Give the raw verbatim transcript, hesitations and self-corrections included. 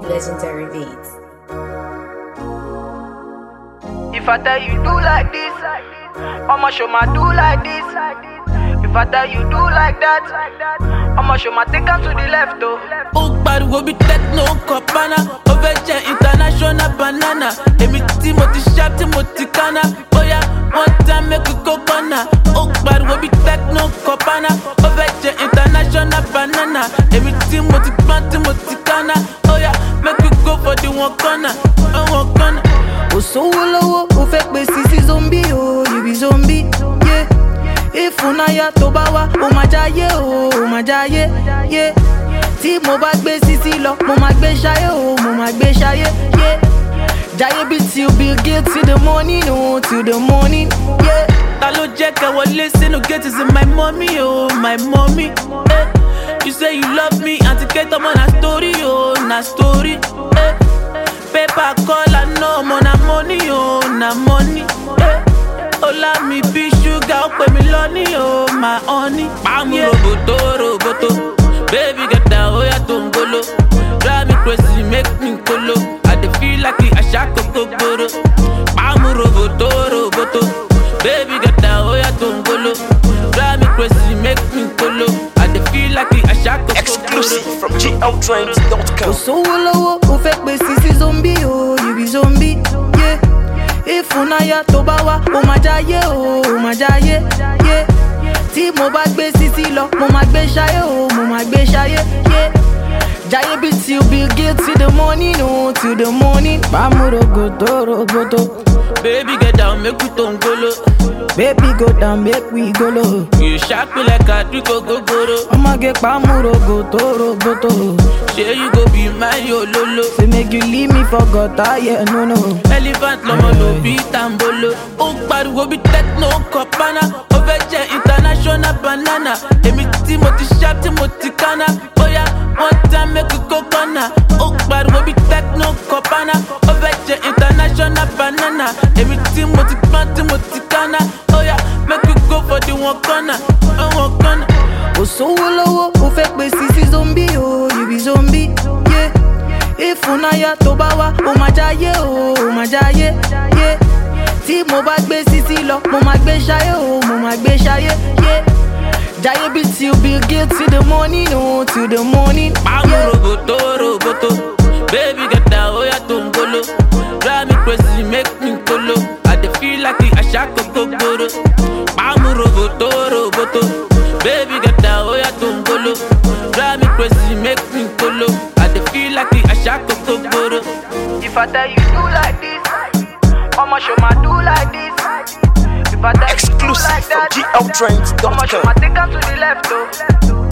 Legendary Beats. If I tell you do like this, I'ma show my do like this. If I tell you do like that, I'ma show my take am to the left though. Oh, but we be techno copana, over international banana. Emi Timothy sharp, Timothy Kana. Oh yeah, one time make we go corner. Oh, but we be techno copana, over international banana. Emi Timothy Pan, Timothy Kana. Oh yeah, make we go for the one corner, one corner. Oh so low, oh fake me sissy zombie, oh you be zombie, yeah. If unaya tobawa, oh my jaye, oh my jaye, yeah. Tí mo bá gbé sisi lọ, mo ma gbé ṣayé, oh mo ma gbé ṣayé, yeah. Jaye be till Bill Gates till the morning, oh till the morning, yeah. Ta ló jẹ́ ká wọlé sínú gate is my mommy, oh my mommy, eh. You say you love me, anticate ọmọ na story, oh na story, eh. Paper call I know, mo na money, oh na money, eh. Ola mi be sugar, ó pè mí lọ́ní, oh my honey. Pàmò roboto, roboto, baby get down, oh yeah tongolo. Drive me crazy, make me colo. I dey feel like I shako kokoro. Pàmò roboto, roboto, baby get down, oh yeah tongolo. Drive me crazy, make me colo. I dey feel like I shako kokoro. Exclusive from G L Trends dot com. Oh so low, oh fake me sissy zombie, oh you be zombie, yeah. If unaya tobawa, oh my jaye, oh my jaye, yeah. Tí mo bá gbé sisi lọ, mo ma gbé ṣayé, oh mo ma gbé ṣayé, yeah. Jaye be till Bill Gates till the morning, oh till the morning. Pàmò rogoto, rogoto, Baby get down, make we tongolo. baby go down, make we go low. You shock me like a drink of gogoro. I'ma get pàmò rogoto, rogoto. Say you go be my yololo. Say make you leave me for gutter, yeah no no. Elephant lomo no be tambolo. Oh, but we be techno copana. Over international banana. Emi Timothy sharp, Timothy Kana. Oh yeah, one time make we go corner. Oh, but we be techno copana. Over international banana. Emi Timothy Pan, Timothy Kana. Oh yeah, make we go for the one corner, one corner. Oh so low, oh fake me sissy zombie, oh you be zombie, yeah. If unaya tobawa, oh my jaye, oh my jaye, yeah. Tí mo bá gbé sisi lọ, mo ma gbé ṣayé, oh mo ma gbé ṣayé, yeah. Jaye be till Bill Gates till the morning, oh till the morning, Pàmò yeah. roboto, roboto, baby get down, oh yeah tongolo. Drive me crazy, make me colo. I dey feel like I shako kokoro. Pàmò roboto, roboto, baby get down, oh yeah tongolo. Drive me crazy, make me colo. I dey feel like I shako kokoro. If I tell you do like this, I'ma show my do like this. If I tell you do Exclusive like from that, G L Trends dot I'ma show com. my take am to the left though.